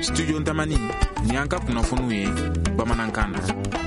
Studio Tamani ni an ka kunnafoniw ye bamanankan na.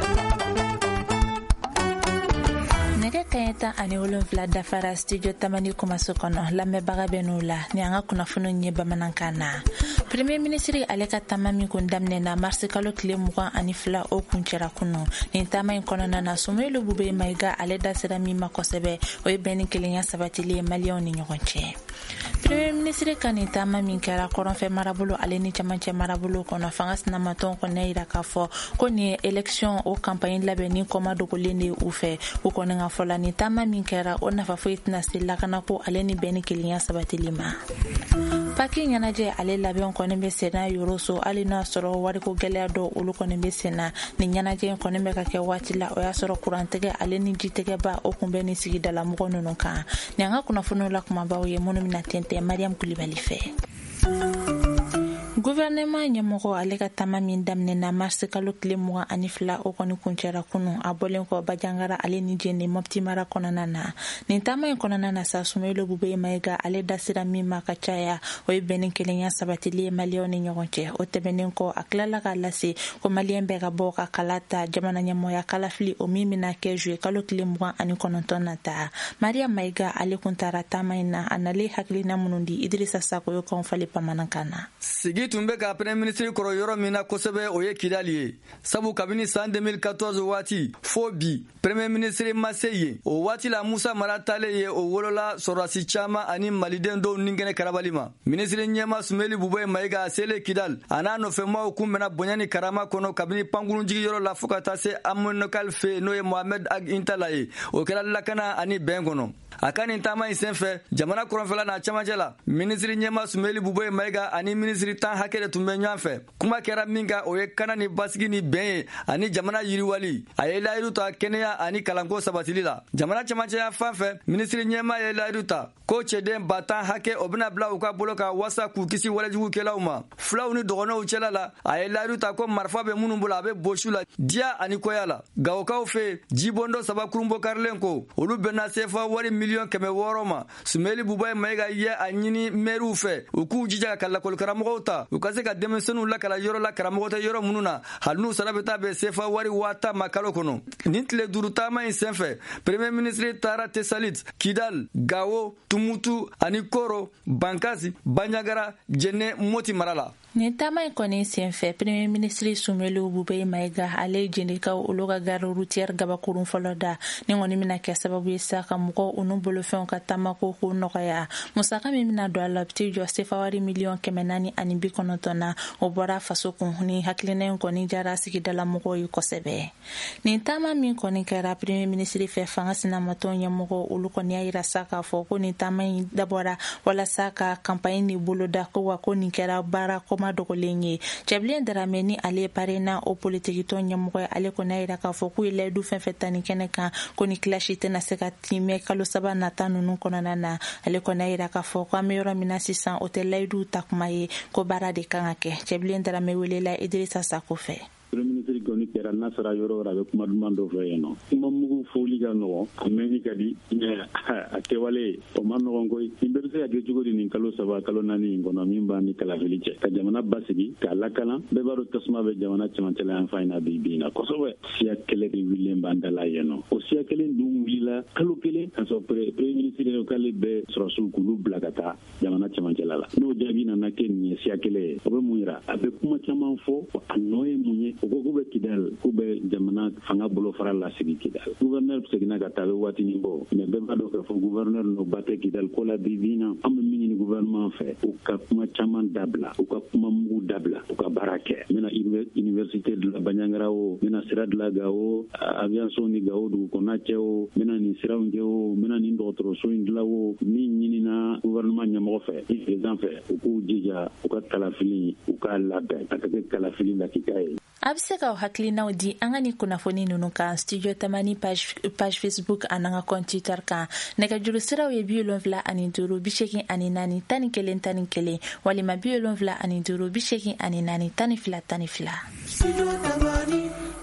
Nɛgɛ kaɲɛ 17 dafara studio Tamani kumaso kɔnɔ lamɛnbaga bɛ n'u la ni an ka kunnafoniw ye bamanankan na. Premier ministre ale ka taama min kun daminɛna marisi kalo tile 22 o kuncɛra kunu. Nin taama in kɔnɔna na Sumaworo Bube Mayiga ale da sera min ma kosɛbɛ o ye bɛn ni kelenya sabatilen maliyɛnw ni ɲɔgɔn cɛ. Premier ministre ka nin taama min kɛra kɔrɔnfɛ marabolo ale ni cɛmancɛ marabolo kɔnɔ fanga sinamatɔn kɔnɔ yira k'a fɔ ko nin ye élection o campagne labɛnni kɔma dogolen de u fɛ u kɔni ka fɔla nin taama min kɛra o nafa foyi tɛna se lakana ko ale ni bɛn ni kelenya sabatili ma. Paki ɲɛnajɛ ale labɛn kɔni bɛ senna yoroso hali n'a sɔrɔ wariko gɛlɛya dɔ olu kɔni bɛ senna nin ɲɛnajɛ in kɔni bɛ ka kɛ waati la o y'a sɔrɔ kurantigɛ ale ni jitigɛba o kun bɛ ni sigidala mɔgɔ ninnu kan ni an ka kunnafoniw la kumabaw ye minnu bɛna tɛntɛn Mariam Kulibali fɛ. Gouvernement ɲɛmɔgɔ ale ka taama min daminɛna marisi kalo tile 22 o kɔni kuncɛra kunu a bɔlen kɔ Bajangara ale ni Jɛnɛ Mopti mara kɔnɔna na nin taama in kɔnɔna na sa Sumaworo Bube Mayiga ale dasira min ma ka caya o ye bɛn ni kelenya sabatili maliyɛnw ni ɲɔgɔn cɛ o tɛmɛnen kɔ a tilala k'a lase ko maliyɛn bɛɛ ka bɔ ka kala ta jamana ɲɛmɔgɔya kalafili o min bɛna kɛ juillet kalo tile 29 nata Maria Mayiga ale kun taara taama in na a nalen hakilina minnu di Idrissa Sako yo kan fali bamanankan na. Tun bɛ ka premier ministre kɔrɔ yɔrɔ min na kosɛbɛ o ye Kidali ye sabu kabini san 2014 waati fo bi premier ministre ma se yen o waati la Musa Mara tale ye o wolola sɔrɔdasi caman ani maliden dɔw ninkɛnɛ karabali ma ministre ɲɛma Sumaworo Bube Mayiga a selen Kidal a n'a nɔfɛmaw kun bɛna bonya ni karama kɔnɔ kabini pankurun jigiyɔrɔ la fo ka taa se Amonokal fɛ n'o ye Mohamed Ag Intala ye o kɛra lakana ani bɛn kɔnɔ a ka nin taama in senfɛ jamana kɔrɔnfɛla n'a cɛmancɛ la ministre ɲɛma Sumaworo Bube Mayiga ani ministre tan hakɛ de tun bɛ ɲɔgɔn fɛ kuma kɛra min kan o ye kana ni basigi ni bɛn ye ani jamana yiriwali a ye layidu ta kɛnɛya ani kalanko sabatili la jamana cɛmancɛya fan fɛ ministre ɲɛma ye layidu ta ko cɛden ba tan hakɛ o bɛna bila u ka bolo ka wasa k'u kisi walejugukɛlaw ma filaw ni dɔgɔnɔw cɛla la a ye layidu ta ko marifa bɛ minnu bolo a bɛ bosu la diya ani koya la gawokaw fɛ jibɔndɔ saba kurunbɔ karilen ko olu bɛna sefa wari miliyɔn 600 ma Sumaworo Bube Mayiga ye a ɲini maires fɛ u k'u jija ka lakɔli karamɔgɔw ta u ka se ka denmisɛnninw lakala yɔrɔ la karamɔgɔ tɛ yɔrɔ minnu na hali n'u sara bɛ taa bɛn sefa wari 5000 ma kalo kɔnɔ nin tile 5 taama in senfɛ premier ministre taara Tesalit Kidal Gawo Tumutu ani Koro Bankasi Bandiagara Jɛnɛ Moti mara la. Nin taama in kɔni senfɛ premier ministre Sumaworo Bube Mayiga ale jɛnnikaw olu ka gare routière gabakurun fɔlɔ da ni kɔni bɛna kɛ sababu ye sa ka mɔgɔw unu bolofɛnw ka taamako ko nɔgɔya musaka min bɛna don a la bɛ jɔ sefa wari miliyɔn 490 na o bɔra faso kun ni hakilina in kɔni jara sigidala mɔgɔw ye kosɛbɛ nin taama min kɔni kɛra premier ministre fɛ fanga sinamatɔn ɲɛmɔgɔ olu kɔni y'a yira sa k'a fɔ ko nin taama in dabɔra walasa ka campagne ni boloda ko wa ko nin kɛra baara kɔma dogolen ye Cɛbilen Darame ni ale parena o politikitɔn ɲɛmɔgɔ ale kɔni y'a yira k'a fɔ k'u ye layidu fɛn fɛn ta nin kɛnɛ kan ko ni kilasi tɛna se ka timɛ kalo 3 nata ninnu kɔnɔna na ale kɔni y'a yira k'a fɔ ko an bɛ yɔrɔ min na sisan o tɛ layidu ta kuma ye ko baara de kan ka kɛ Cɛbilen Darame welela Idrissa Sako fɛ. Ministre kɔni kɛra n'a sera yɔrɔ yɔrɔ a bɛ kuma duman dɔ fɛ yen nɔ kuma mugu fɔli ka nɔgɔn a mɛnni ka di a kɛwale o ma nɔgɔn koyi nin bɛɛ bɛ se ka kɛ cogo di nin kalo 3 kalo 4 in kɔnɔ min b'a ni kalafili cɛ ka jamana basigi k'a lakana bɛɛ b'a dɔn tasuma bɛ jamana cɛmancɛ la yan fan in na bi na kosɛbɛ siya kɛlɛ de wililen b'an da la yen nɔ o siya kelen dun wulila kalo kelen ka sɔrɔ premier ministre k'ale bɛ sɔrɔsiw k'olu bila ka taa jamana cɛmancɛ la n'o jaabi nana kɛ nin ye siya kelen ye o bɛ mun yira a bɛ kuma caman fɔ a nɔ ye mun ye o ko k'u bɛ Kidal k'u bɛ jamana fanga bolo fara lasigi Kidal gouverneur seginna ka taa a bɛ waatinin bɔ mais bɛɛ b'a dɔn k'a fɔ gouverneur n'o ba tɛ Kidal ko la bi na an bɛ min ɲini gouvernement fɛ u ka kuma caman dabila u ka kuma mugu dabila u ka baara kɛ n bɛna université de la Bandiagara o n bɛna sira de la Gawo aviation ni Gawo dugu kɔnɔna cɛ o n bɛna nin siraw kɛ o n bɛna nin dɔgɔtɔrɔso in dilan o min ɲinina gouvernement ɲɛmɔgɔ fɛ président fɛ u k'u jija u ka kalafili u k'a labɛn a ka kɛ kalafili lakika ye. A bɛ se ka hakilinaw di an ka ni kunnafoni ninnu kan studio Tamani page Facebook an ka compte Twitter kan nɛgɛjuru siraw ye 75 84 14 11 11 walima 75 54 12 12. Studio Tamani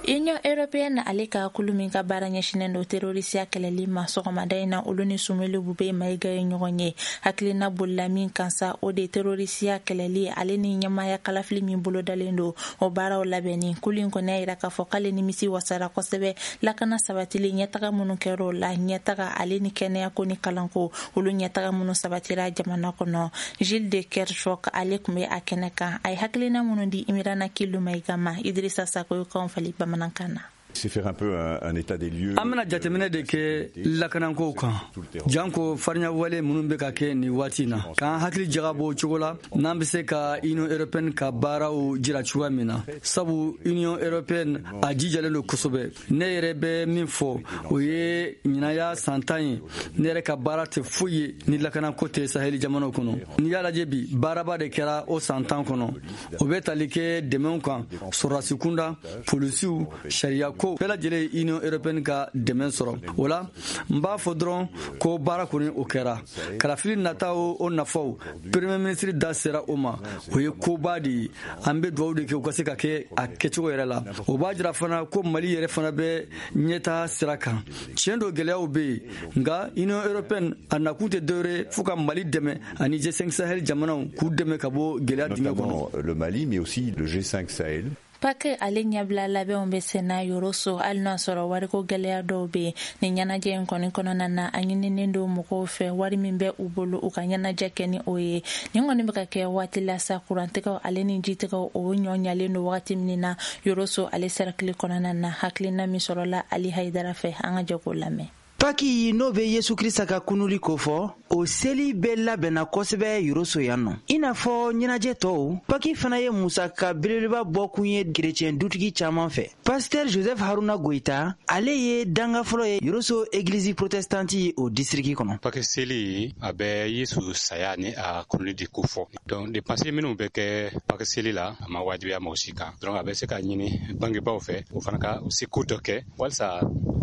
Union européenne ale ka kulumi ka baara ɲɛsinen do terorisiya kɛlɛli ma sɔgɔmada in na olu ni sumuli bube mayiga ye ɲɔgɔn ye hakilina bolila min kansa o de terorisiya kɛlɛli ale ni ɲɛmaya kalafili min bolodalen do o baaraw labɛnni kulin kɔnɛ yira k'a fɔ k'ale nimisi wasara kosɛbɛ lakana sabatili ɲɛtaga minnu kɛr'o la ɲɛtaga ale ni kɛnɛyako ni kalanko olu ɲɛtaga minnu sabatira jamana kɔnɔ Gilles de Kerchok ale kun be a kɛnɛ kan a ye hakilina minnu di Imirana Kilu Mayiga ma Idrissa Sakoyo kan fali Bamanankana. C'est faire un peu un état des lieux. Amna jatemene de ke lakananko kan janko farnya wale munun be ka ke ni wati na kan hakili jagabo chogola nan be se ka Union Européenne ka baaraw jira chuwa mina sabu Union Européenne a jijale lo kosobe ne yere be min fo o ye nyinaya santan ne yere ka baara te fuye ni lakananko te Sahel jamano kono ni yala jebi baaraba de kera o santan kono o be talike demen kan sorasikunda polisiw sharia ko bela jele Union Européenne ka dɛmɛ sɔrɔ wala mba fɔ dɔrɔn ko baara kɔni o kɛra kalafili nataw o nafaw premier ministre da sera o ma o ye koba de an bɛ dugawu de kɛ u ka se ka kɛ a kɛcogo yɛrɛ la o b'a jira fana ko Mali yɛrɛ fana bɛ ɲɛta sira kan tiɲɛ do gɛlɛyaw bɛ yen nka Union Européenne a nakun tɛ dɔwɛrɛ fo ka Mali dɛmɛ ani G5 Sahel jamanaw k'u dɛmɛ ka bɔ gɛlɛya dingɛ kɔnɔ. Le Mali mais aussi le G5 Sahel. Pake ale ɲɛbila labɛnw be sena yoroso hali n'a sɔrɔ wariko gɛlɛya dɔw be ni ɲɛnajɛ in kɔni kɔnɔna na a ɲininen do mɔgɔw fɛ wari min bɛ u bolo u ka ɲɛnajɛ kɛ ni o ye nin kɔni bɛ ka kɛ waati la sa kurantigɛw ale ni jitigɛw o ɲɔ ɲalen do wagati min na yoroso ale sɛrɛkili kɔnɔna na hakilina min sɔrɔla Ali Haidara fɛ an ka jɛ k'o lamɛn. Paki n'o be Yesu Krista ka kunuli ko fɔ o seli bɛɛ labɛnna kosɛbɛ yoroso yan nɔ i n'a fɔ ɲɛnajɛ tɔw Paki fana ye musaka belebeleba bɔ kun ye kerecɛn dutigi caman fɛ Pasteur Joseph Haruna Goita ale ye danga fɔlɔ ye yoroso église protestante ye o distriki kɔnɔ. Paki seli a bɛ Yesu saya ni a kunuli di ko fɔ donc dépenses minnu bɛ kɛ Paki seli la a ma wajibiya mɔgɔ si kan donc a bɛ se ka ɲini bangebaaw fɛ o fana ka se ko dɔ kɛ walasa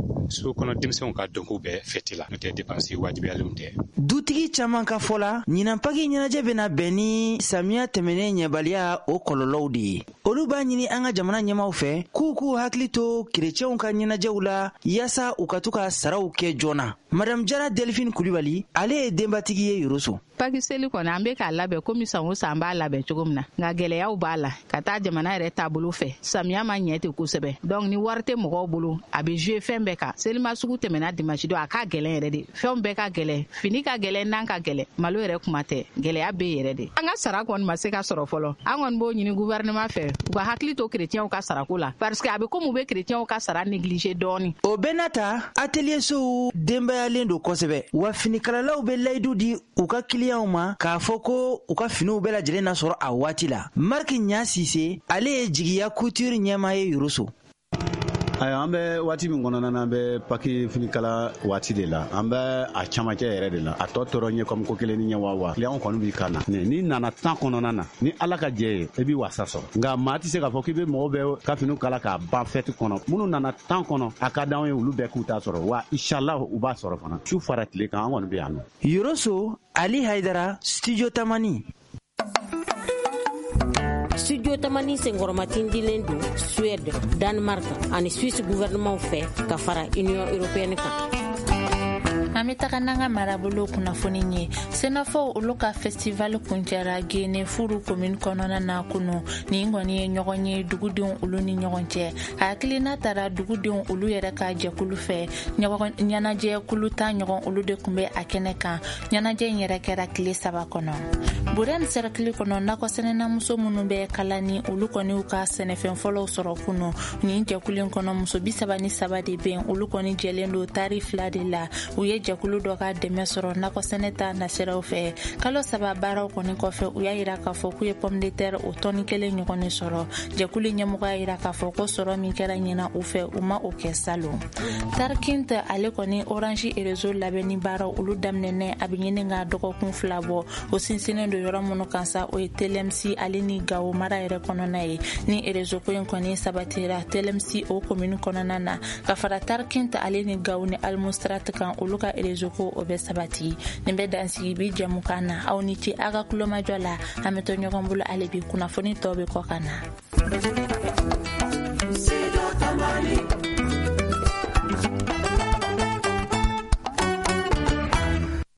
so kɔnɔ denmisɛnw ka dɔnko bɛɛ fɛti la n'o tɛ dépenses wajibiyalenw tɛ. Dutigi caman ka fɔ la ɲinan Paki ɲɛnajɛ bɛna bɛn ni samiya tɛmɛnen ɲɛbaliya o kɔlɔlɔw de ye olu b'a ɲini an ka jamana ɲɛmaw fɛ k'u hakili to kerecɛnw ka ɲɛnajɛw la yaasa u ka to ka saraw kɛ joona. Madame Jara Delphine Kulibali ale ye denbatigi ye yoroso. Paki seli kɔni an bɛ k'a labɛn komi san o san b'a labɛn cogo min na nka gɛlɛyaw b'a la ka taa jamana yɛrɛ taabolo fɛ samiya ma ɲɛ ten kosɛbɛ donc ni wari tɛ mɔgɔw bolo a bɛ jouer fɛn bɛɛ kan selima sugu tɛmɛna dimanche don a ka gɛlɛn yɛrɛ de fɛnw bɛɛ ka gɛlɛn fini ka gɛlɛn nan ka gɛlɛn malo yɛrɛ kuma tɛ gɛlɛya bɛ yɛrɛ de an ka sara kɔni ma se ka sɔrɔ fɔlɔ an kɔni b'o ɲini gouvernement fɛ u ka hakili to chrétienw ka sarako la parce que a bɛ komi u bɛ chrétienw ka sara négliger dɔɔni. O bɛɛ n'a ta atelier sow denbayalen do kosɛbɛ wa finikalalaw bɛ layidu di u ka clientw ma k'a fɔ ko u ka finiw bɛɛ lajɛlen na sɔrɔ a waati la. Mark Nya Sise ale ye jigiya couture ɲɛmaa ye yoroso. An bɛ waati min kɔnɔna na an bɛ Paki finikala waati de la an bɛ a camancɛ yɛrɛ de la a tɔ tora ɲɛ comme ko kelen ni ɲɛ wa client kɔni b'i kan na ni nana temps kɔnɔna na ni Ala ka jɛ ye i b'i wasa sɔrɔ nka maa tɛ se k'a fɔ k'i bɛ mɔgɔw bɛ ka finiw kala k'a ban fête kɔnɔ minnu nana temps kɔnɔ a ka d'anw ye olu bɛɛ k'u ta sɔrɔ wa inchallah u b'a sɔrɔ fana su fara tile kan an kɔni bɛ yan nɔ. Yoroso Ali Haidara Studio Tamani. Studio Tamani senkɔrɔmatin dilen don Suède, Danemark ani Suisse gouvernement fɛ ka fara Union Européenne kan. An bɛ taga n'an ka marabolo kunnafoni ye senafɔw olu ka festival kuncɛra Guinée furu commune kɔnɔna na kunu nin kɔni ye ɲɔgɔn ye dugudenw olu ni ɲɔgɔn cɛ hakilina taara dugudenw olu yɛrɛ ka jɛkulu fɛ ɲɛnajɛ kulu ta ɲɔgɔn olu de tun bɛ a kɛnɛ kan ɲɛnajɛ in yɛrɛ kɛra tile 3 kɔnɔ Burɛn sɛrɛkili kɔnɔ nakɔsɛnɛnamuso minnu bɛ kalani olu kɔni u ka sɛnɛfɛn fɔlɔw sɔrɔ kunu nin jɛkulu in kɔnɔ muso 33 de bɛ olu kɔni jɛlen do tari 2 de la u ye jɛkulu dɔ ka dɛmɛ sɔrɔ nakɔsɛnɛ ta nasiraw fɛ kalo 3 baaraw kɔni kɔfɛ u y'a yira k'a fɔ k'u ye pomme de terre o tɔni 1 ɲɔgɔn sɔrɔ jɛkulu ɲɛmɔgɔ y'a yira k'a fɔ ko sɔrɔ min kɛra ɲina u fɛ u ma o kɛ salon Tarkint ale kɔni Orange réseau labɛnni baaraw olu daminɛnɛ a bɛ ɲini ka dɔgɔkun 2 bɔ o sinsinnen do yɔrɔ minnu kan sa o ye TLMC ale ni Gao mara yɛrɛ kɔnɔna ye ni réseau ko in kɔni sabatira TLMC o commune kɔnɔna na ka fara Tarkint ale ni Gao ni Almustrat kan olu ka réseau ko o bɛ sabati nin bɛ dansigi bi jɛmukan na aw ni ce a ka kulomajɔ la an bɛ to ɲɔgɔn bolo ale bi kunnafoni tɔw bɛ kɔ ka na. Studio Tamani.